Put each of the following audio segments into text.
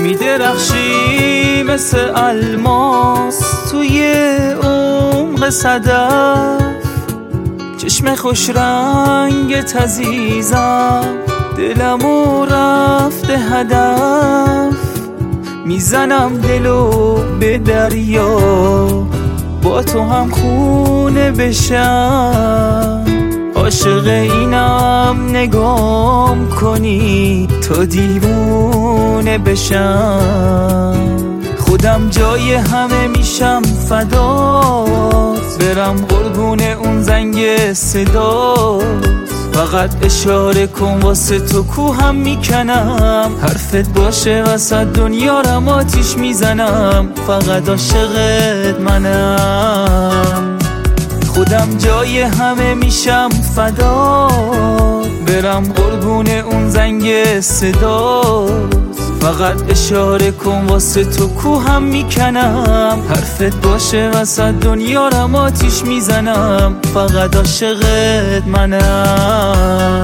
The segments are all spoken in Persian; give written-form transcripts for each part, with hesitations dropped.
میدرخشی مثل الماس توی عمق صدف، چشم خوش رنگت عزیزم دلمو رفته هدف. میزنم دلو به دریا با تو هم خونه بشم، عاشق اینم نگام کنی تا دیوونه بشم. خودم جای همه میشم فدات، برم قربون اون زنگ صدات. فقط اشاره کن واسه تو کوهم میکنم، حرفت باشه وسط دنیا رم آتیش میزنم. فقط عاشقت منم، خودم جای همه میشم فدات، برم قربون اون زنگ صدات. فقط اشاره کن واسه تو کوهم میکنم، حرفت باشه وسط دنیا رم آتیش میزنم. فقط عاشقت منم.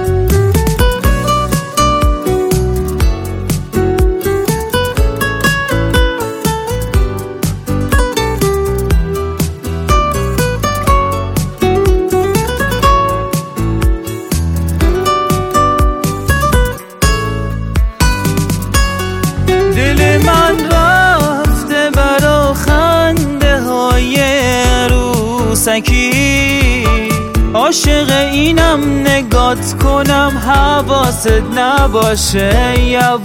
دل من رفته برا خنده های عروسکی، عاشق اینم نگات کنم حواست نباشه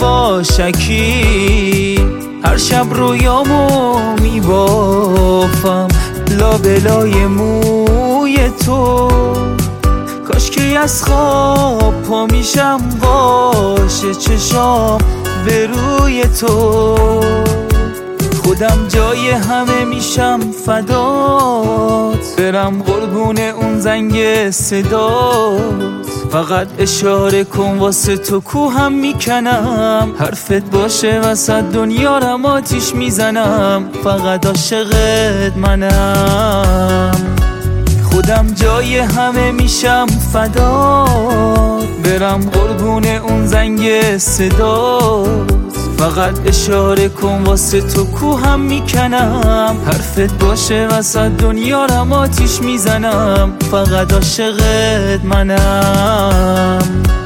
یواشکی. هر شب رویامو میبافم لابلای موی تو، کاش که از خواب پا میشم باشه چشام به روی تو. خودم جای همه میشم فدات، برم قربون اون زنگ صدات. فقط اشاره کن واسه تو کوهم میکنم، حرفت باشه وسط دنیا رم آتیش میزنم. فقط عاشقت منم، خودم جای همه میشم فدات، برم قربون اون زنگ صدات. فقط اشاره کن واسه تو کوهم میکنم، حرفت باشه وسط دنیا رم آتیش میزنم. فقط عاشقت منم.